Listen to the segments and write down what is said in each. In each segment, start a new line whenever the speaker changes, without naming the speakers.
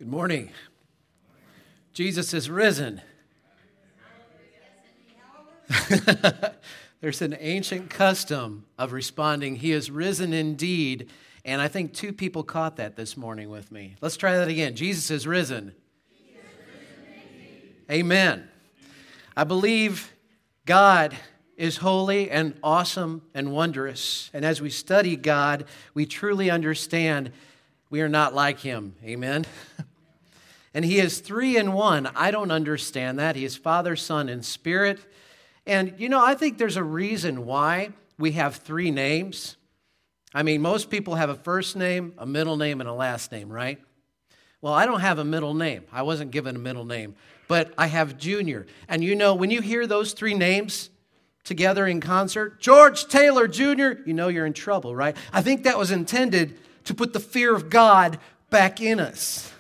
Good morning. Jesus is risen. There's an ancient custom of responding, He is risen indeed. And I think two people caught that this morning with me. Let's try that again. Jesus is risen.
He is risen indeed.
Amen. I believe God is holy and awesome and wondrous. And as we study God, we truly understand we are not like Him. Amen. And He is three in one. I don't understand that. He is Father, Son, and Spirit. And, I think there's a reason why we have three names. I mean, most people have a first name, a middle name, and a last name, right? Well, I don't have a middle name. I wasn't given a middle name. But I have Junior. And when you hear those three names together in concert, George Taylor Jr., you're in trouble, right? I think that was intended to put the fear of God back in us.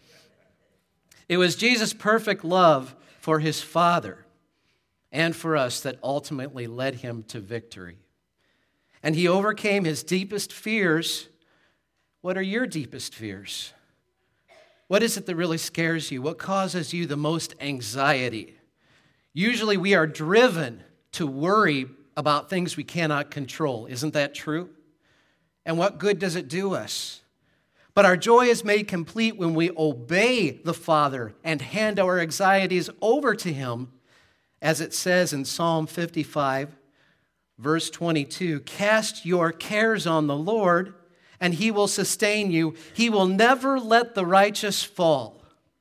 It was Jesus' perfect love for His Father and for us that ultimately led Him to victory. And He overcame His deepest fears. What are your deepest fears? What is it that really scares you? What causes you the most anxiety? Usually we are driven to worry about things we cannot control. Isn't that true? And what good does it do us? But our joy is made complete when we obey the Father and hand our anxieties over to Him, as it says in Psalm 55, verse 22, "Cast your cares on the Lord, and He will sustain you. He will never let the righteous fall."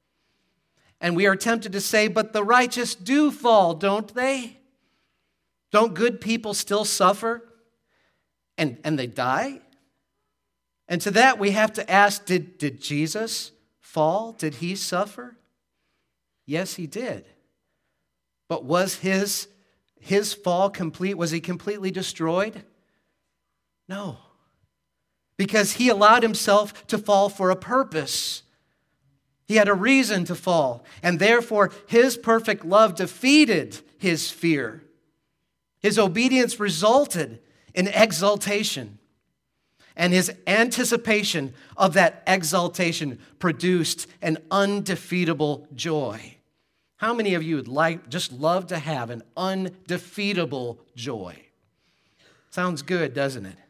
And we are tempted to say, but the righteous do fall, don't they? Don't good people still suffer? And they die? And to that we have to ask, did Jesus fall? Did He suffer? Yes, He did. But was his fall complete? Was He completely destroyed? No. Because He allowed Himself to fall for a purpose. He had a reason to fall. And therefore, His perfect love defeated His fear. His obedience resulted in exaltation. And His anticipation of that exaltation produced an undefeatable joy. How many of you would just love to have an undefeatable joy? Sounds good, doesn't it?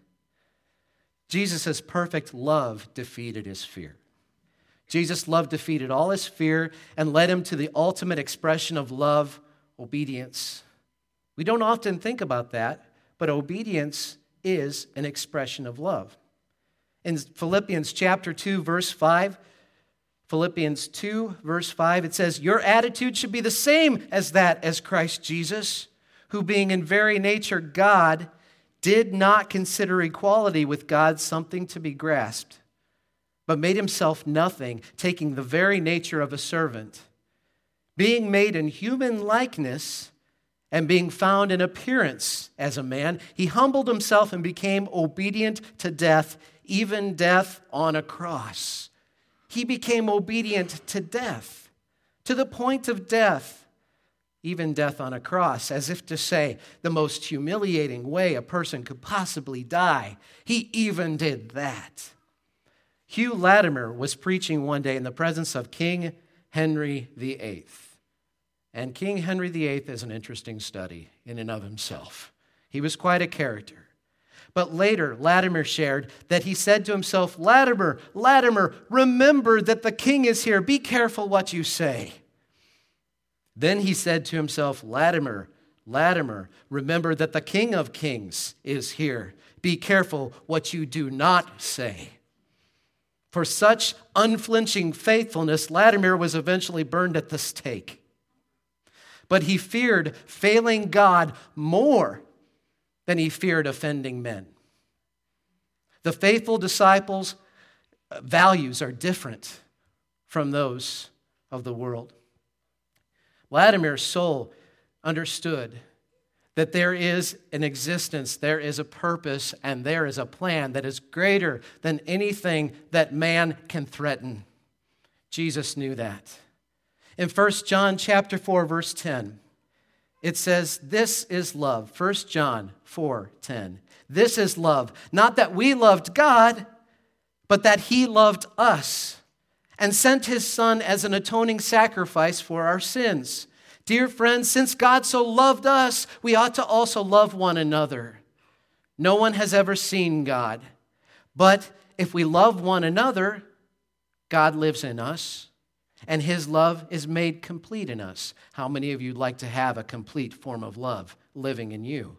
Jesus' perfect love defeated His fear. Jesus' love defeated all His fear and led Him to the ultimate expression of love, obedience. We don't often think about that, but obedience is an expression of love. In Philippians chapter 2, verse 5, Philippians 2, verse 5, it says, "Your attitude should be the same as Christ Jesus, who being in very nature God, did not consider equality with God something to be grasped, but made Himself nothing, taking the very nature of a servant. Being made in human likeness, and being found in appearance as a man, He humbled Himself and became obedient to death, even death on a cross." He became obedient to death, to the point of death, even death on a cross, as if to say the most humiliating way a person could possibly die. He even did that. Hugh Latimer was preaching one day in the presence of King Henry VIII. And King Henry VIII is an interesting study in and of himself. He was quite a character. But later, Latimer shared that he said to himself, Latimer, remember that the king is here. Be careful what you say. Then he said to himself, Latimer, remember that the King of Kings is here. Be careful what you do not say. For such unflinching faithfulness, Latimer was eventually burned at the stake. But he feared failing God more than he feared offending men. The faithful disciples' values are different from those of the world. Latimer's soul understood that there is an existence, there is a purpose, and there is a plan that is greater than anything that man can threaten. Jesus knew that. In 1 John chapter 4, verse 10, it says, this is love. 1 John 4:10. This is love, not that we loved God, but that He loved us and sent his Son as an atoning sacrifice for our sins. Dear friends, since God so loved us, we ought to also love one another. No one has ever seen God, but if we love one another, God lives in us, and his love is made complete in us. How many of you like to have a complete form of love living in you?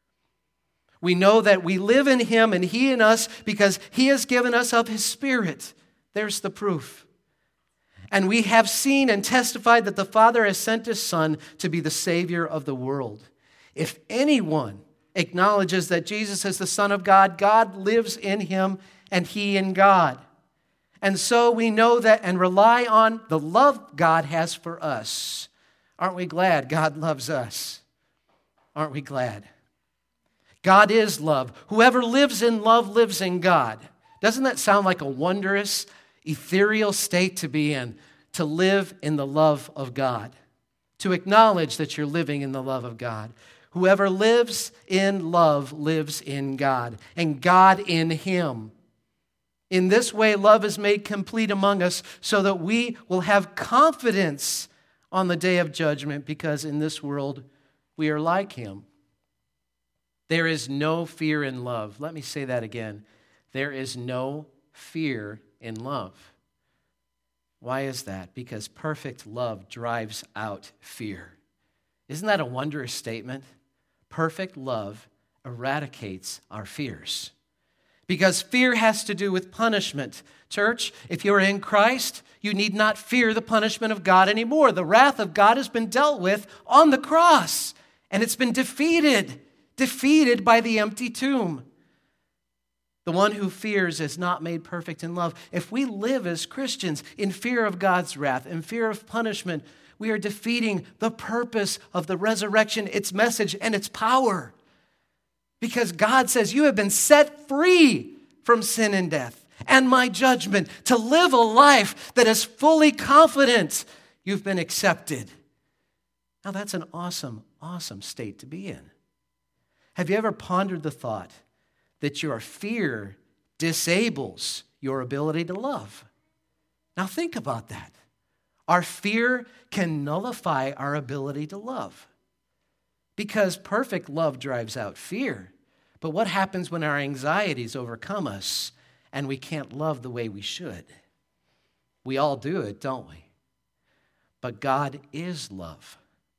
We know that we live in him and he in us because he has given us of his Spirit. There's the proof. And we have seen and testified that the Father has sent his Son to be the Savior of the world. If anyone acknowledges that Jesus is the Son of God, God lives in him and he in God. And so we know that and rely on the love God has for us. Aren't we glad God loves us? Aren't we glad? God is love. Whoever lives in love lives in God. Doesn't that sound like a wondrous, ethereal state to be in, to live in the love of God, to acknowledge that you're living in the love of God? Whoever lives in love lives in God, and God in him. In this way, love is made complete among us so that we will have confidence on the day of judgment, because in this world we are like him. There is no fear in love. Let me say that again. There is no fear in love. Why is that? Because perfect love drives out fear. Isn't that a wondrous statement? Perfect love eradicates our fears. Because fear has to do with punishment. Church, if you're in Christ, you need not fear the punishment of God anymore. The wrath of God has been dealt with on the cross, and it's been defeated by the empty tomb. The one who fears is not made perfect in love. If we live as Christians in fear of God's wrath, in fear of punishment, we are defeating the purpose of the resurrection, its message, and its power. Because God says you have been set free from sin and death and my judgment to live a life that is fully confident you've been accepted. Now that's an awesome, awesome state to be in. Have you ever pondered the thought that your fear disables your ability to love? Now think about that. Our fear can nullify our ability to love, because perfect love drives out fear. But what happens when our anxieties overcome us and we can't love the way we should? We all do it, don't we? But God is love.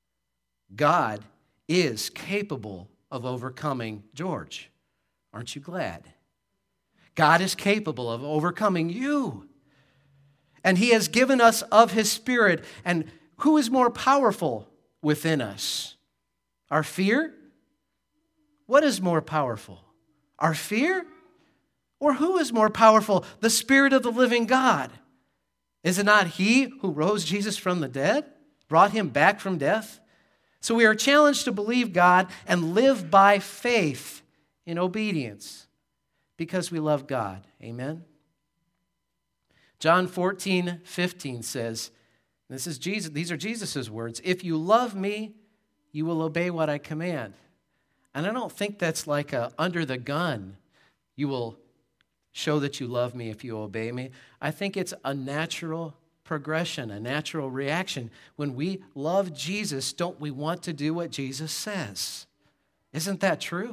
God is capable of overcoming George. Aren't you glad? God is capable of overcoming you. And he has given us of his Spirit. And who is more powerful within us? Our fear? What is more powerful? Our fear? Or who is more powerful? The Spirit of the living God. Is it not he who rose Jesus from the dead, brought him back from death? So we are challenged to believe God and live by faith in obedience because we love God. Amen? John 14:15 says, this is Jesus, these are Jesus' words, "If you love me, you will obey what I command." And I don't think that's like a under the gun, you will show that you love me if you obey me. I think it's a natural progression, a natural reaction. When we love Jesus, don't we want to do what Jesus says? Isn't that true?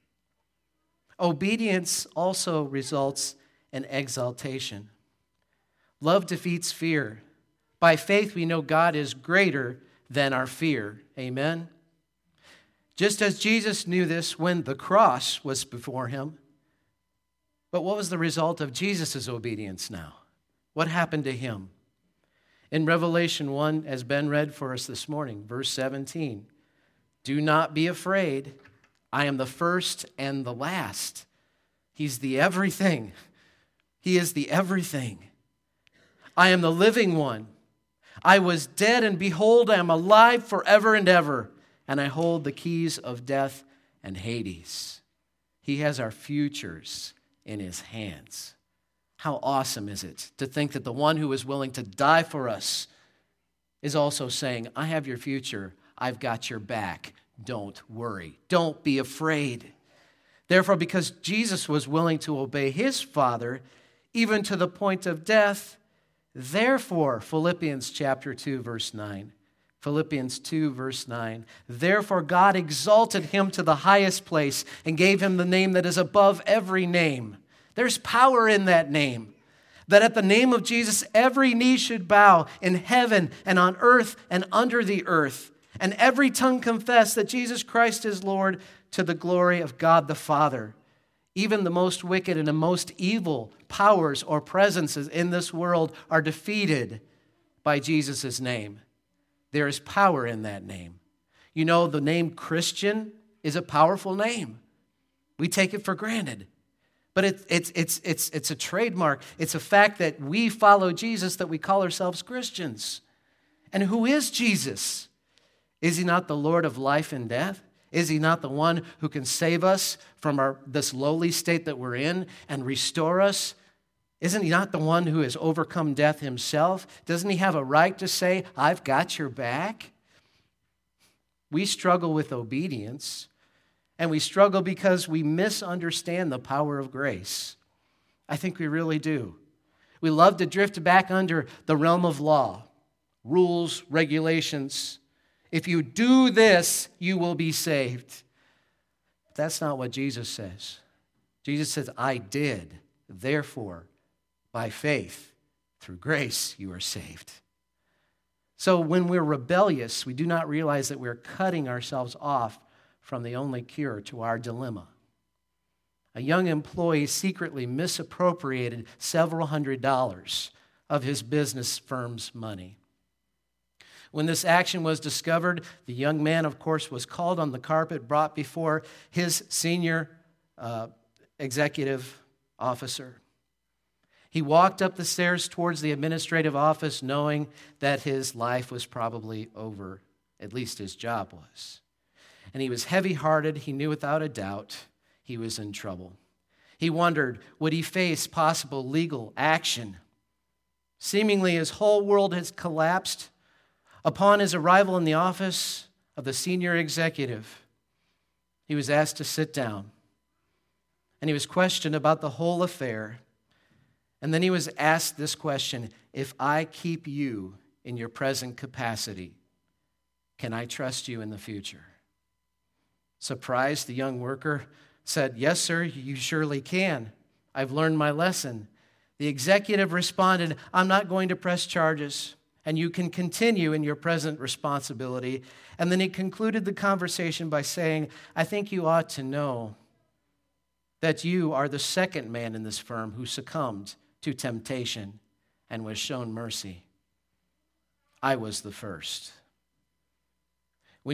Obedience also results in exaltation. Love defeats fear. By faith, we know God is greater than our fear. Amen? Just as Jesus knew this when the cross was before him. But what was the result of Jesus' obedience now? What happened to him? In Revelation 1, as Ben read for us this morning, verse 17, "Do not be afraid. I am the first and the last." He's the everything. He is the everything. "I am the living one. I was dead, and behold, I am alive forever and ever, and I hold the keys of death and Hades." He has our futures in his hands. How awesome is it to think that the one who is willing to die for us is also saying, "I have your future. I've got your back. Don't worry. Don't be afraid." Therefore, because Jesus was willing to obey his Father, even to the point of death, Therefore, Philippians chapter 2, verse 9. Philippians 2, verse 9. Therefore, God exalted him to the highest place and gave him the name that is above every name. There's power in that name. That at the name of Jesus, every knee should bow in heaven and on earth and under the earth, and every tongue confess that Jesus Christ is Lord, to the glory of God the Father. Even the most wicked and the most evil powers or presences in this world are defeated by Jesus' name. There is power in that name. You know, the name Christian is a powerful name. We take it for granted. But it's a trademark. It's a fact that we follow Jesus, that we call ourselves Christians. And who is Jesus? Is he not the Lord of life and death? Is he not the one who can save us from this lowly state that we're in and restore us? Isn't he not the one who has overcome death himself? Doesn't he have a right to say, I've got your back? We struggle with obedience, and we struggle because we misunderstand the power of grace. I think we really do. We love to drift back under the realm of law, rules, regulations. If you do this, you will be saved. But that's not what Jesus says. Jesus says, I did. Therefore, by faith, through grace, you are saved. So when we're rebellious, we do not realize that we're cutting ourselves off from the only cure to our dilemma. A young employee secretly misappropriated several $100s of his business firm's money. When this action was discovered, the young man, of course, was called on the carpet, brought before his senior executive officer. He walked up the stairs towards the administrative office knowing that his life was probably over, at least his job was. And he was heavy-hearted. He knew without a doubt he was in trouble. He wondered, would he face possible legal action? Seemingly, his whole world has collapsed. Upon his arrival in the office of the senior executive, he was asked to sit down, and he was questioned about the whole affair. And then he was asked this question, if I keep you in your present capacity, can I trust you in the future? Surprised, the young worker said, yes, sir, you surely can. I've learned my lesson. The executive responded, I'm not going to press charges, and you can continue in your present responsibility. And then he concluded the conversation by saying, I think you ought to know that you are the second man in this firm who succumbed to temptation and was shown mercy. I was the first. When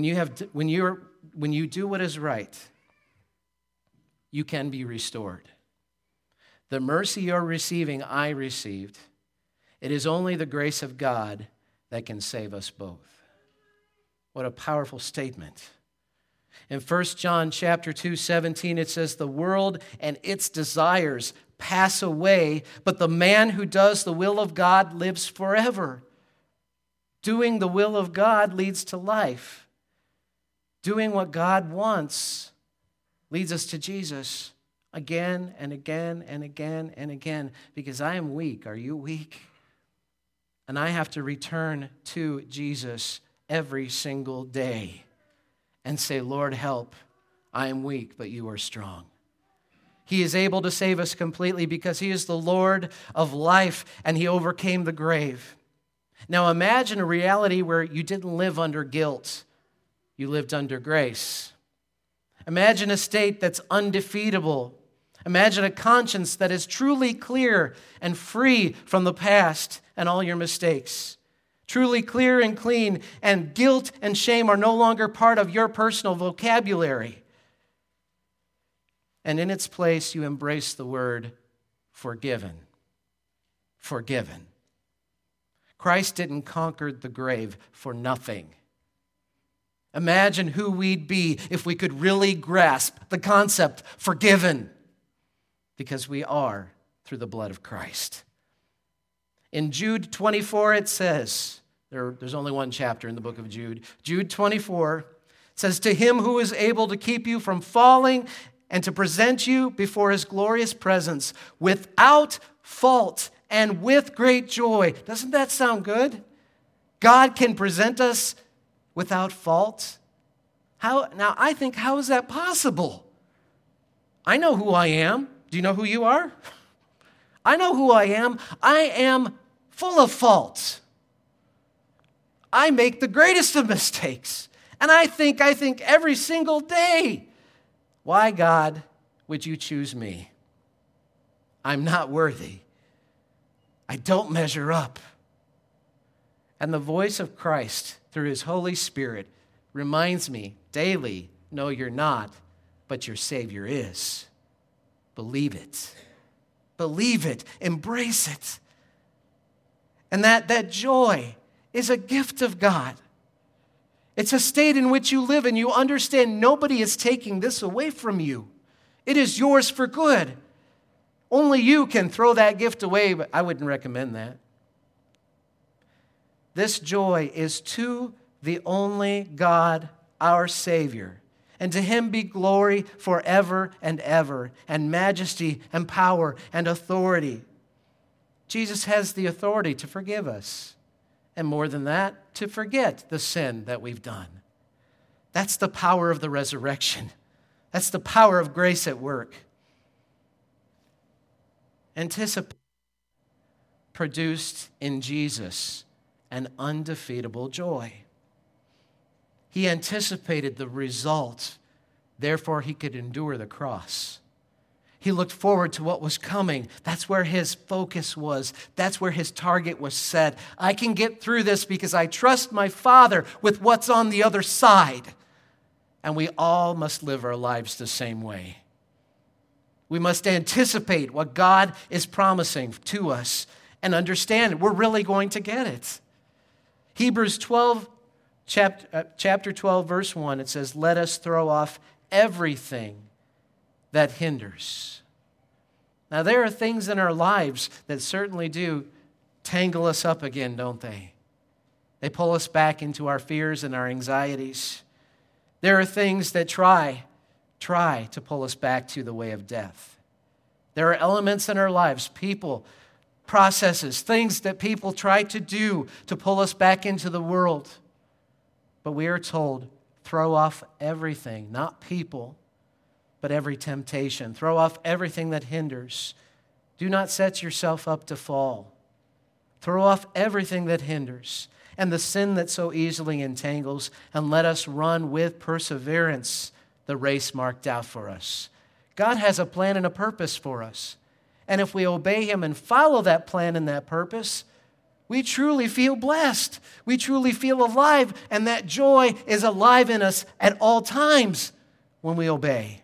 you do what is right, you can be restored. The mercy you're receiving, I received. It is only the grace of God that can save us both. What a powerful statement. In 1 John chapter 2:17, it says, the world and its desires pass away, but the man who does the will of God lives forever. Doing the will of God leads to life. Doing what God wants leads us to Jesus again and again and again and again, because I am weak. Are you weak? And I have to return to Jesus every single day and say, Lord, help. I am weak, but you are strong. He is able to save us completely because he is the Lord of life, and he overcame the grave. Now imagine a reality where you didn't live under guilt. You lived under grace. Imagine a state that's undefeatable. Imagine a conscience that is truly clear and free from the past and all your mistakes. Truly clear and clean, and guilt and shame are no longer part of your personal vocabulary. And in its place, you embrace the word forgiven. Forgiven. Christ didn't conquer the grave for nothing. Imagine who we'd be if we could really grasp the concept forgiven, because we are through the blood of Christ. In Jude 24, it says, there's only one chapter in the book of Jude. Jude 24 says, to him who is able to keep you from falling and to present you before his glorious presence without fault and with great joy. Doesn't that sound good? God can present us without fault. Now, I think, how is that possible? I know who I am. Do you know who you are? I know who I am. I am full of faults. I make the greatest of mistakes. And I think every single day, why, God, would you choose me? I'm not worthy. I don't measure up. And the voice of Christ through his Holy Spirit reminds me daily, no, you're not, but your Savior is. Believe it. Believe it. Embrace it. And that joy is a gift of God. It's a state in which you live, and you understand nobody is taking this away from you. It is yours for good. Only you can throw that gift away, but I wouldn't recommend that. This joy is to the only God, our Savior. And to him be glory forever and ever, and majesty and power and authority. Jesus has the authority to forgive us. And more than that, to forget the sin that we've done. That's the power of the resurrection. That's the power of grace at work. Anticipation produced in Jesus an undefeatable joy. He anticipated the result, therefore he could endure the cross. He looked forward to what was coming. That's where his focus was. That's where his target was set. I can get through this because I trust my Father with what's on the other side. And we all must live our lives the same way. We must anticipate what God is promising to us and understand we're really going to get it. Hebrews 12, chapter 12, verse 1, it says, let us throw off everything that hinders. Now, there are things in our lives that certainly do tangle us up again, don't they? They pull us back into our fears and our anxieties. There are things that try to pull us back to the way of death. There are elements in our lives, people, processes, things that people try to do to pull us back into the world. But we are told, throw off everything, not people, but every temptation. Throw off everything that hinders. Do not set yourself up to fall. Throw off everything that hinders and the sin that so easily entangles, and let us run with perseverance the race marked out for us. God has a plan and a purpose for us. And if we obey him and follow that plan and that purpose, we truly feel blessed. We truly feel alive, and that joy is alive in us at all times when we obey.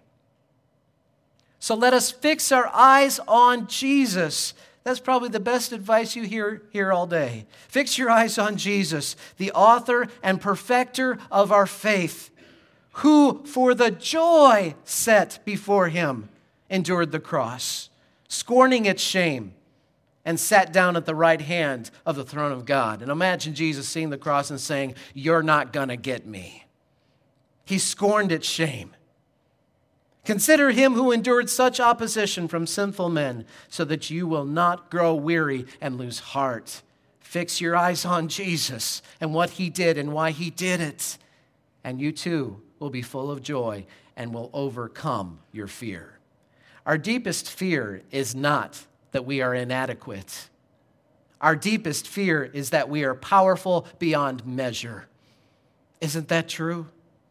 So let us fix our eyes on Jesus. That's probably the best advice you hear all day. Fix your eyes on Jesus, the author and perfecter of our faith, who for the joy set before him endured the cross, scorning its shame, and sat down at the right hand of the throne of God. And imagine Jesus seeing the cross and saying, you're not going to get me. He scorned its shame. Consider him who endured such opposition from sinful men, so that you will not grow weary and lose heart. Fix your eyes on Jesus and what he did and why he did it. And you too will be full of joy and will overcome your fear. Our deepest fear is not that we are inadequate. Our deepest fear is that we are powerful beyond measure. Isn't that true?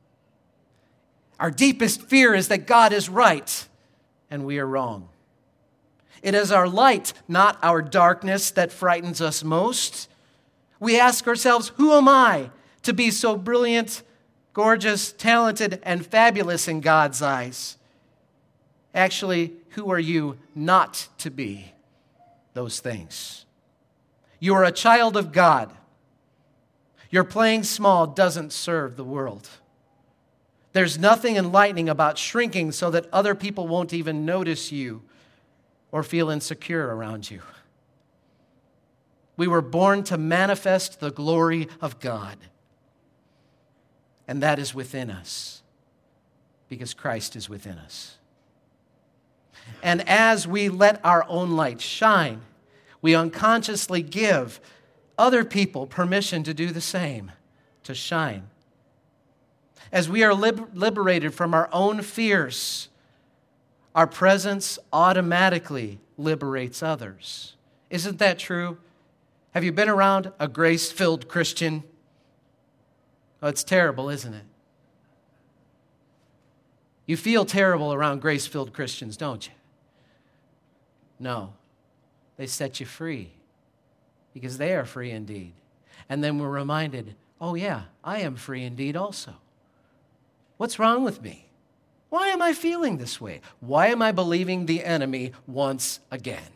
Our deepest fear is that God is right and we are wrong. It is our light, not our darkness, that frightens us most. We ask ourselves, who am I to be so brilliant, gorgeous, talented, and fabulous in God's eyes? Actually, who are you not to be those things? You are a child of God. Your playing small doesn't serve the world. There's nothing enlightening about shrinking so that other people won't even notice you or feel insecure around you. We were born to manifest the glory of God. And that is within us because Christ is within us. And as we let our own light shine, we unconsciously give other people permission to do the same, to shine. As we are liberated from our own fears, our presence automatically liberates others. Isn't that true? Have you been around a grace-filled Christian? Oh, it's terrible, isn't it? You feel terrible around grace-filled Christians, don't you? No. They set you free because they are free indeed. And then we're reminded, oh yeah, I am free indeed also. What's wrong with me? Why am I feeling this way? Why am I believing the enemy once again?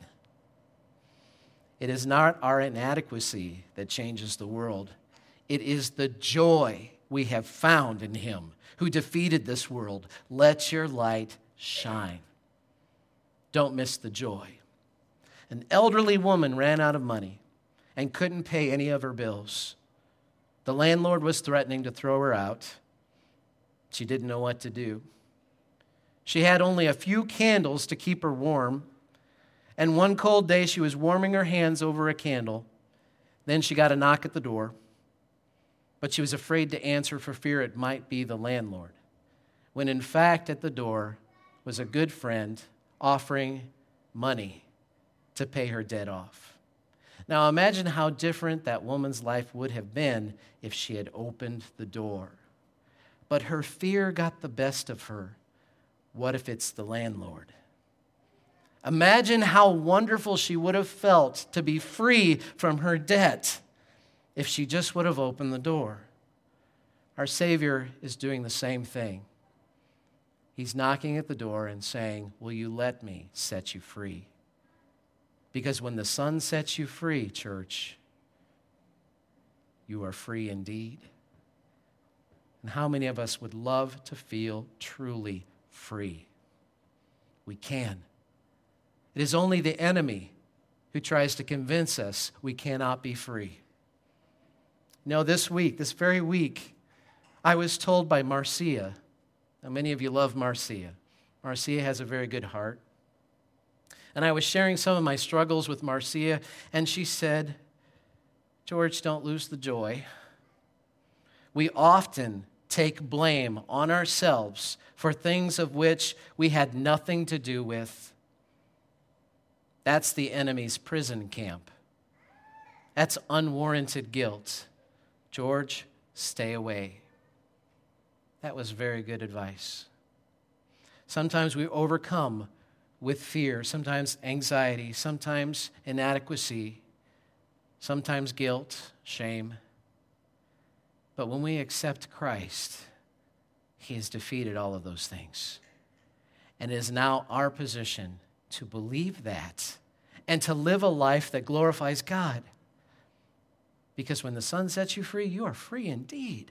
It is not our inadequacy that changes the world. It is the joy we have found in him who defeated this world. Let your light shine. Don't miss the joy. An elderly woman ran out of money and couldn't pay any of her bills. The landlord was threatening to throw her out. She didn't know what to do. She had only a few candles to keep her warm, and one cold day she was warming her hands over a candle. Then she got a knock at the door, but she was afraid to answer for fear it might be the landlord, when in fact at the door was a good friend offering money to pay her debt off. Now imagine how different that woman's life would have been if she had opened the door. But her fear got the best of her. What if it's the landlord? Imagine how wonderful she would have felt to be free from her debt if she just would have opened the door. Our Savior is doing the same thing. He's knocking at the door and saying, will you let me set you free? Because when the Son sets you free, church, you are free indeed. And how many of us would love to feel truly free? We can. It is only the enemy who tries to convince us we cannot be free. This very week, I was told by Marcia. Now, many of you love Marcia. Marcia has a very good heart. And I was sharing some of my struggles with Marcia, and she said, George, don't lose the joy. We often take blame on ourselves for things of which we had nothing to do with. That's the enemy's prison camp. That's unwarranted guilt. George, stay away. That was very good advice. Sometimes we overcome with fear, sometimes anxiety, sometimes inadequacy, sometimes guilt, shame. But when we accept Christ, he has defeated all of those things. And it is now our position to believe that and to live a life that glorifies God. Because when the Son sets you free, you are free indeed.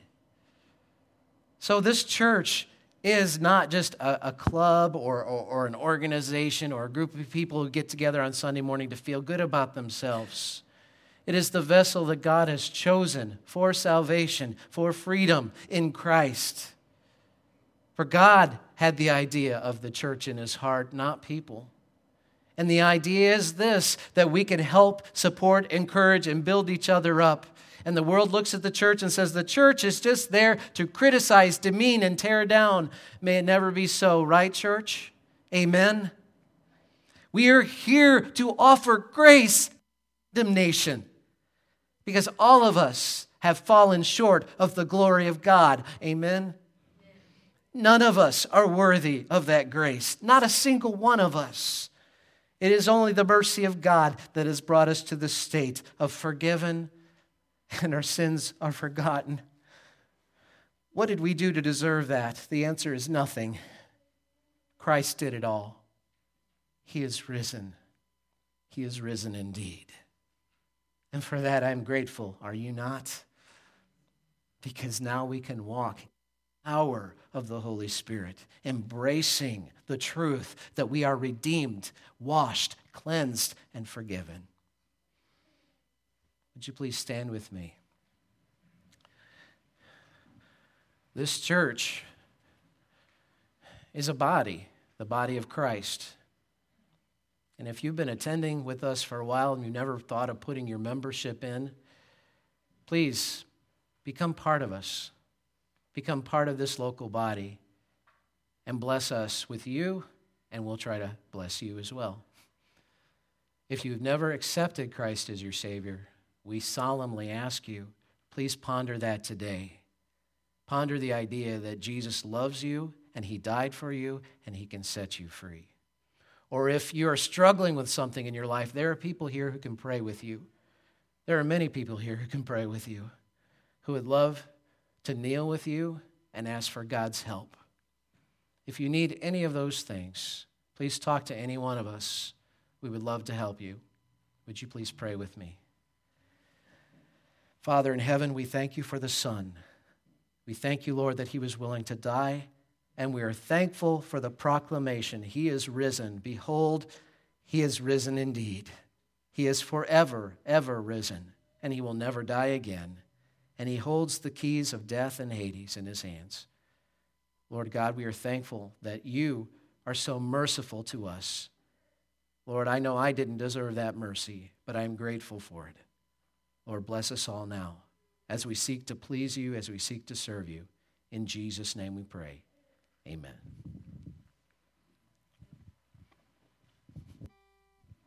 So this church is not just a club or an organization or a group of people who get together on Sunday morning to feel good about themselves. It is the vessel that God has chosen for salvation, for freedom in Christ. For God had the idea of the church in his heart, not people. And the idea is this, that we can help, support, encourage, and build each other up. And the world looks at the church and says, the church is just there to criticize, demean, and tear down. May it never be so, right, church? Amen? We are here to offer grace, condemnation, because all of us have fallen short of the glory of God. Amen? None of us are worthy of that grace. Not a single one of us. It is only the mercy of God that has brought us to the state of forgiven and our sins are forgotten. What did we do to deserve that? The answer is nothing. Christ did it all. He is risen. He is risen indeed. And for that I'm grateful. Are you not? Because now we can walk in the power of the Holy Spirit, embracing the truth that we are redeemed, washed, cleansed, and forgiven. Would you please stand with me? This church is a body, the body of Christ. And if you've been attending with us for a while and you never thought of putting your membership in, please become part of us. Become part of this local body and bless us with you, and we'll try to bless you as well. If you've never accepted Christ as your Savior, we solemnly ask you, please ponder that today. Ponder the idea that Jesus loves you and he died for you and he can set you free. Or if you are struggling with something in your life, there are people here who can pray with you. There are many people here who can pray with you, who would love to kneel with you and ask for God's help. If you need any of those things, please talk to any one of us. We would love to help you. Would you please pray with me? Father in heaven, we thank you for the Son. We thank you, Lord, that he was willing to die, and we are thankful for the proclamation, he is risen. Behold, he is risen indeed. He is forever, ever risen, and he will never die again. And he holds the keys of death and Hades in his hands. Lord God, we are thankful that you are so merciful to us. Lord, I know I didn't deserve that mercy, but I'm grateful for it. Lord, bless us all now as we seek to please you, as we seek to serve you. In Jesus' name we pray. Amen.